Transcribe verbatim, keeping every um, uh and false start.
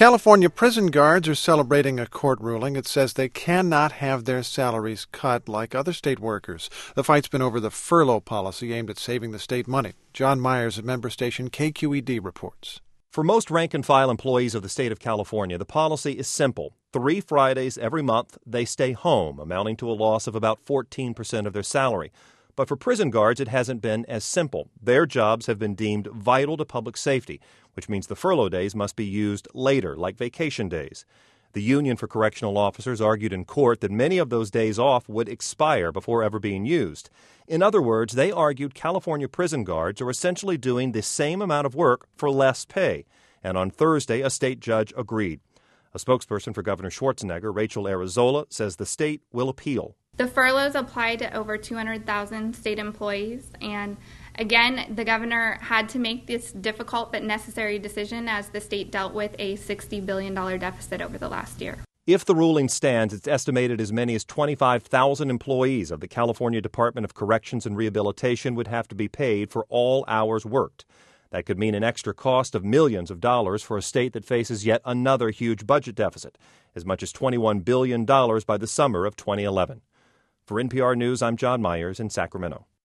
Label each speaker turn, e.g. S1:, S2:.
S1: California prison guards are celebrating a court ruling. It says they cannot have their salaries cut like other state workers. The fight's been over the furlough policy aimed at saving the state money. John Myers at member station K Q E D reports.
S2: For most rank-and-file employees of the state of California, the policy is simple. Three Fridays every month, they stay home, amounting to a loss of about fourteen percent of their salary. But for prison guards, it hasn't been as simple. Their jobs have been deemed vital to public safety, which means the furlough days must be used later, like vacation days. The Union for Correctional Officers argued in court that many of those days off would expire before ever being used. In other words, they argued California prison guards are essentially doing the same amount of work for less pay. And on Thursday, a state judge agreed. A spokesperson for Governor Schwarzenegger, Rachel Arrizzola, says the state will appeal.
S3: The furloughs apply to over two hundred thousand state employees, and again, the governor had to make this difficult but necessary decision as the state dealt with a sixty billion dollars deficit over the last year.
S2: If the ruling stands, it's estimated as many as twenty-five thousand employees of the California Department of Corrections and Rehabilitation would have to be paid for all hours worked. That could mean an extra cost of millions of dollars for a state that faces yet another huge budget deficit, as much as twenty-one billion dollars by the summer of twenty eleven. For N P R News, I'm John Myers in Sacramento.